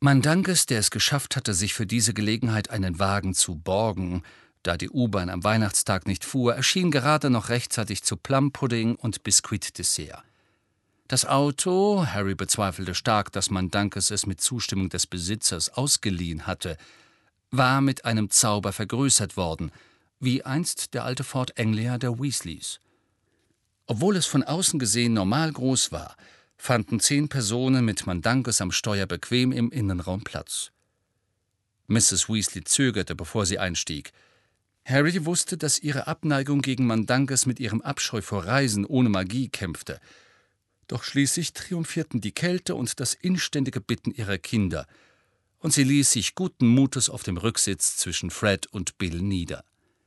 Mandanges, der es geschafft hatte, sich für diese Gelegenheit einen Wagen zu borgen, da die U-Bahn am Weihnachtstag nicht fuhr, erschien gerade noch rechtzeitig zu Plumpudding und Biskuitdessert. Das Auto, Harry bezweifelte stark, dass Mandanges es mit Zustimmung des Besitzers ausgeliehen hatte, war mit einem Zauber vergrößert worden, wie einst der alte Ford Anglia der Weasleys. Obwohl es von außen gesehen normal groß war, fanden 10 Personen mit Mandanges am Steuer bequem im Innenraum Platz. Mrs. Weasley zögerte, bevor sie einstieg. Harry wusste, dass ihre Abneigung gegen Mandanges mit ihrem Abscheu vor Reisen ohne Magie kämpfte. Doch schließlich triumphierten die Kälte und das inständige Bitten ihrer Kinder, und sie ließ sich guten Mutes auf dem Rücksitz zwischen Fred und Bill nieder.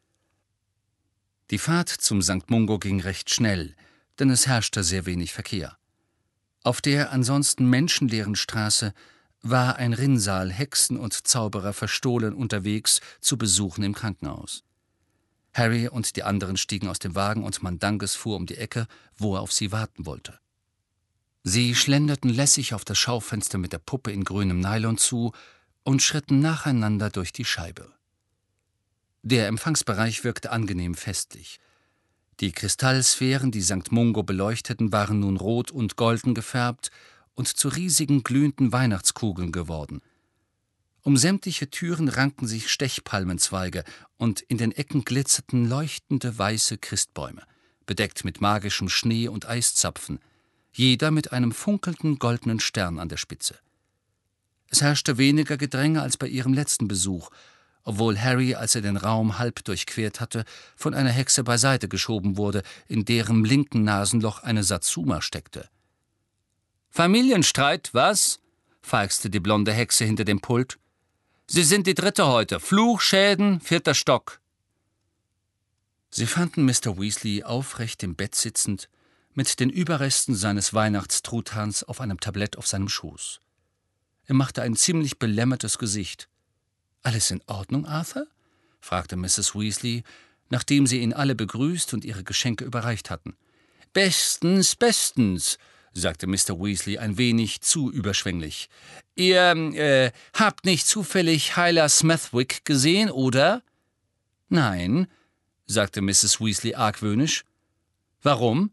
Die Fahrt zum St. Mungo ging recht schnell, denn es herrschte sehr wenig Verkehr. Auf der ansonsten menschenleeren Straße war ein Rinnsal Hexen und Zauberer verstohlen unterwegs zu Besuchen im Krankenhaus. Harry und die anderen stiegen aus dem Wagen und Mandanges fuhr um die Ecke, wo er auf sie warten wollte. Sie schlenderten lässig auf das Schaufenster mit der Puppe in grünem Nylon zu und schritten nacheinander durch die Scheibe. Der Empfangsbereich wirkte angenehm festlich. Die Kristallsphären, die St. Mungo beleuchteten, waren nun rot und golden gefärbt und zu riesigen glühenden Weihnachtskugeln geworden. Um sämtliche Türen rankten sich Stechpalmenzweige und in den Ecken glitzerten leuchtende weiße Christbäume, bedeckt mit magischem Schnee und Eiszapfen, jeder mit einem funkelnden goldenen Stern an der Spitze. Es herrschte weniger Gedränge als bei ihrem letzten Besuch, obwohl Harry, als er den Raum halb durchquert hatte, von einer Hexe beiseite geschoben wurde, in deren linken Nasenloch eine Satsuma steckte. »Familienstreit, was?« feixte die blonde Hexe hinter dem Pult. »Sie sind die dritte heute. Fluch, Schäden, 4. Stock.« Sie fanden Mr. Weasley aufrecht im Bett sitzend, mit den Überresten seines Weihnachtstruthahns auf einem Tablett auf seinem Schoß. Er machte ein ziemlich belämmertes Gesicht. »Alles in Ordnung, Arthur?« fragte Mrs. Weasley, nachdem sie ihn alle begrüßt und ihre Geschenke überreicht hatten. »Bestens, bestens«, sagte Mr. Weasley ein wenig zu überschwänglich. »Ihr, habt nicht zufällig Hyla Smethwick gesehen, oder?« »Nein«, sagte Mrs. Weasley argwöhnisch. »Warum?«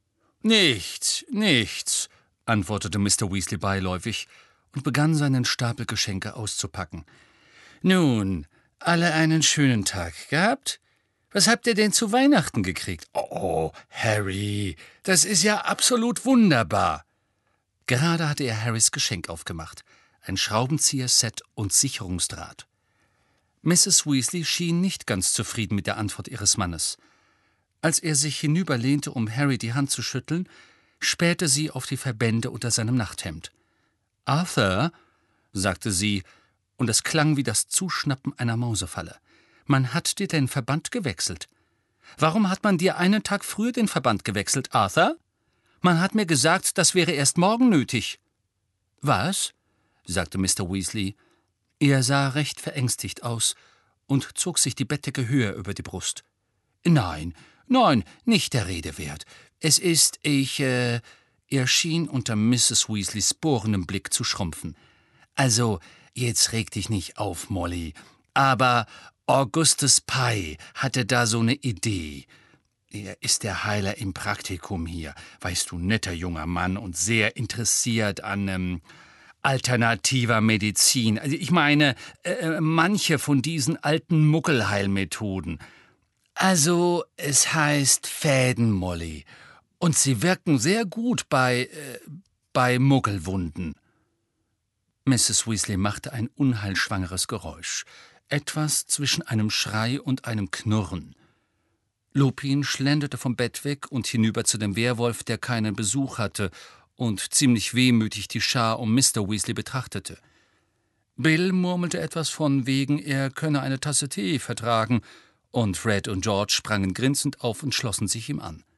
»Nichts«, antwortete Mr. Weasley beiläufig und begann seinen Stapel Geschenke auszupacken. »Nun, alle einen schönen Tag gehabt? Was habt ihr denn zu Weihnachten gekriegt?« »Oh, Harry, das ist ja absolut wunderbar!« Gerade hatte er Harrys Geschenk aufgemacht, ein Schraubenzieher-Set und Sicherungsdraht. Mrs. Weasley schien nicht ganz zufrieden mit der Antwort ihres Mannes. Als er sich hinüberlehnte, um Harry die Hand zu schütteln, spähte sie auf die Verbände unter seinem Nachthemd. »Arthur«, sagte sie, und es klang wie das Zuschnappen einer Mausefalle, »man hat dir den Verband gewechselt. Warum hat man dir einen Tag früher den Verband gewechselt, Arthur? Man hat mir gesagt, das wäre erst morgen nötig.« »Was?« sagte Mr. Weasley. Er sah recht verängstigt aus und zog sich die Bettdecke höher über die Brust. »Nein, nicht der Rede wert. Es ist, Er schien unter Mrs. Weasleys bohrendem Blick zu schrumpfen. »Also, jetzt reg dich nicht auf, Molly. Aber Augustus Pye hatte da so eine Idee. Er ist der Heiler im Praktikum hier, weißt du, netter junger Mann und sehr interessiert an alternativer Medizin. Also ich meine, manche von diesen alten Muggelheilmethoden. Also, es heißt Fäden, Molly. Und sie wirken sehr gut bei Muggelwunden.« Mrs. Weasley machte ein unheilschwangeres Geräusch, etwas zwischen einem Schrei und einem Knurren. Lupin schlenderte vom Bett weg und hinüber zu dem Werwolf, der keinen Besuch hatte und ziemlich wehmütig die Schar um Mr. Weasley betrachtete. Bill murmelte etwas von wegen, er könne eine Tasse Tee vertragen, und Fred und George sprangen grinsend auf und schlossen sich ihm an.